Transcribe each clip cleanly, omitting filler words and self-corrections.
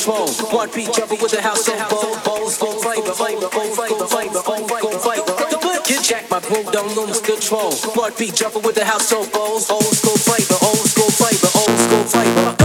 control. Heartbeat jumping with the house so bold. Bowls full flavor, flavor, full flavor, flavor, full flavor. Get jack, my groove don't lose control. Heartbeat jumping with the house so bold. Old school flavor, old school flavor, old school flavor.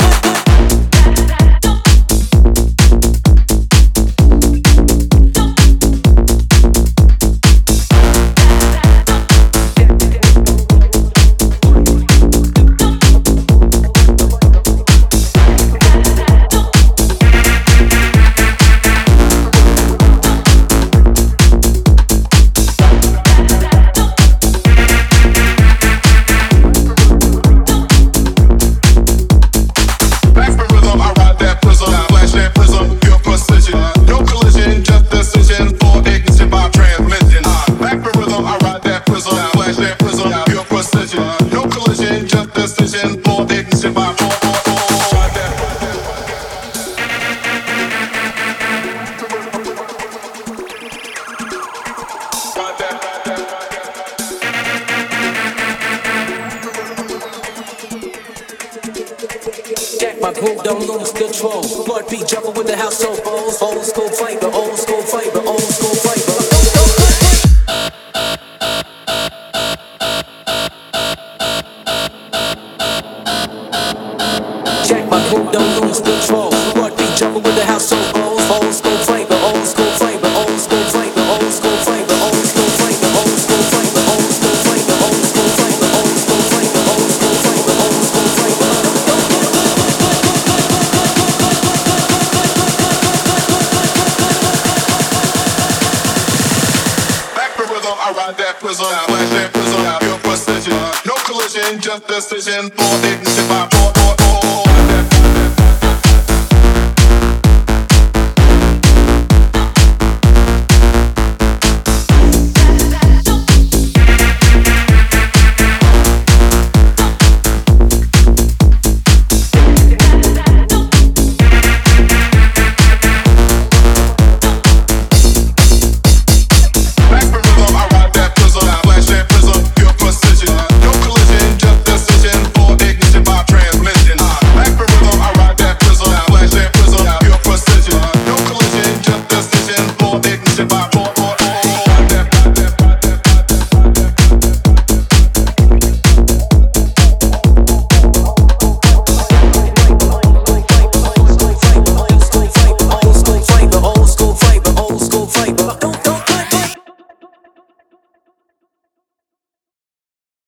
My groove don't lose control. Heartbeat jumping with the house so bold. Old school flavor, old school flavor, old school flavor. Jack, my groove don't lose control. Heartbeat jumping with the house so bold. Old school flavor, old school flavor, old school flavor, old school flavor, old school flavor, old school flavor, old school flavor, old school flavor, old school flavor, old school flavor, old school flavor. I ride that prism, flash that prism, pure precision. No collision, just decision. For ignition by 4.